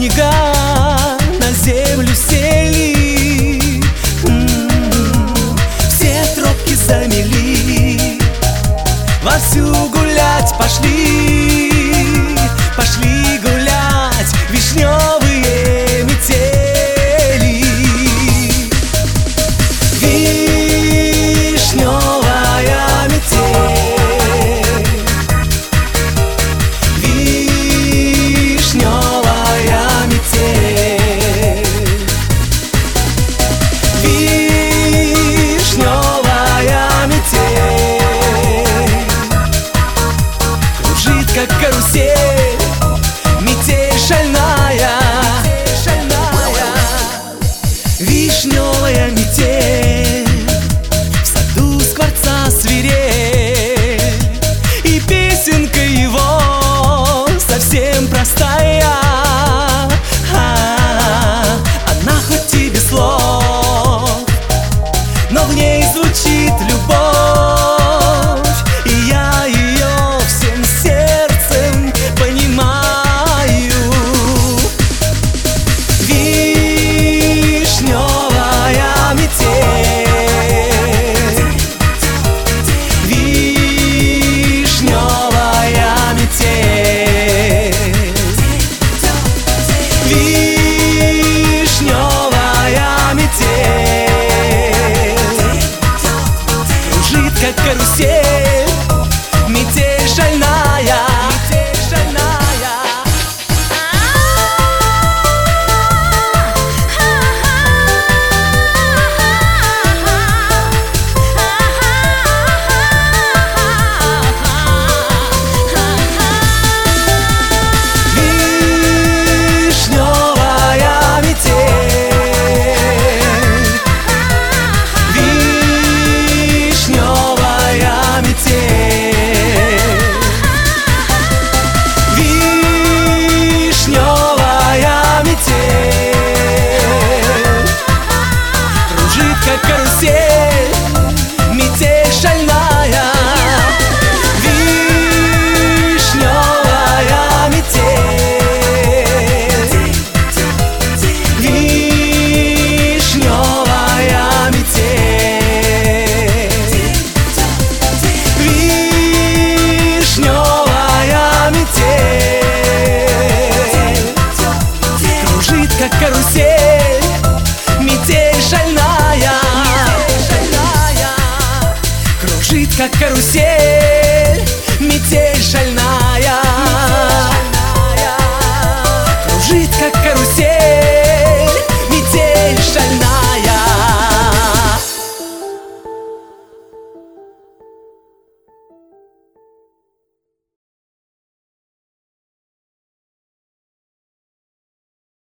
снега на землю сели, все тропки замели, вовсю гулять пошли, пошли гулять вишневые метели. Вишневая метель, вишневая метель, вишневая метель, кружит как карусель, метель шальная, вишневая метель, в саду скворца свирель, и песенка его совсем простая. Она хоть и без слов, но в ней звучит любовь, и я ее всем сердцем понимаю. Вишневая метель, вишневая метель, вишневая метель, кружит как карусель, метель шальная, метель шальная. Вишневая метель, вишневая метель, вишневая метель, кружит как карусель, метель шальная. Вишневая метель, вишневая метель, вишневая метель, кружит как карусель, метель шальная, кружит как карусель, метель шальная, кружит как карусель.